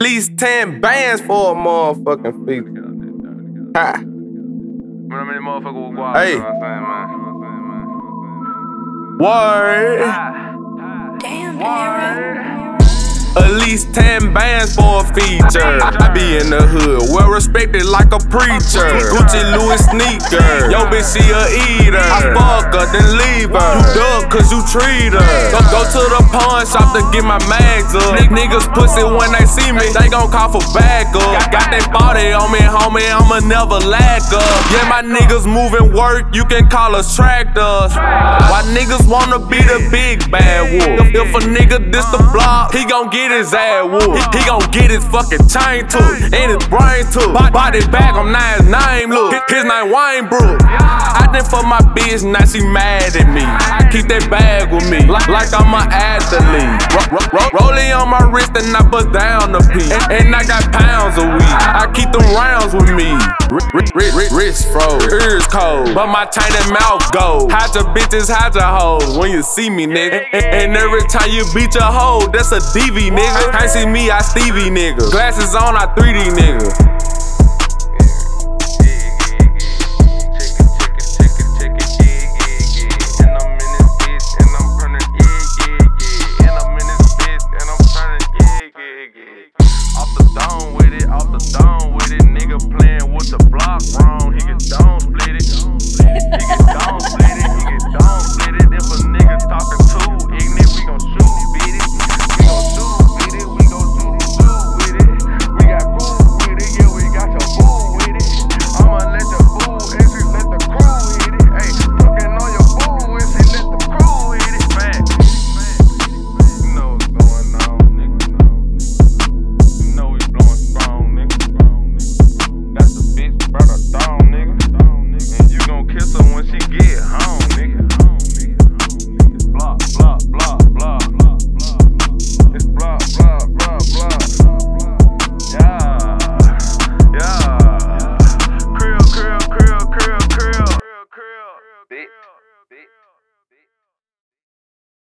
At least 10 bands for a motherfucking feature. Ha. How many motherfuckers will go out? Hey. You know what I'm saying, man? Word. Damn, De Niro. At least 10 bands for a feature. I be in the hood, well respected like a preacher. Gucci Louis sneaker, yo bitch she a eater. I fuck her then leave her. You duck cause you treat her. Go to the pawn shop to get my mags up. Niggas pussy when they see me, they gon' call for backup. Got that body on me, homie, I'ma never lack up. Yeah, my niggas moving work, you can call us tractors. Why niggas wanna be the big bad wolf? If a nigga diss the block, he gon' get his ass whooped. He gon' get his fucking chain took and his brain took. Body back, I'm not his name, look. His name Wayne Brook. I did for my bitch, now she mad at me. I keep that bag with me, like I'm an athlete. Rolling on my wrist and I bust down the P. And I got pounds of weed, I keep them rounds with me. Wrist froze, ears cold, but my tainted mouth gold. Hide your bitches, hide your hoes when you see me, nigga. And every time you beat your hoe, that's a DV, nigga. Can't see me, I Stevie, nigga. Glasses on, I 3D, nigga. Off the dome with it, nigga playing with the block wrong. He get dome split it.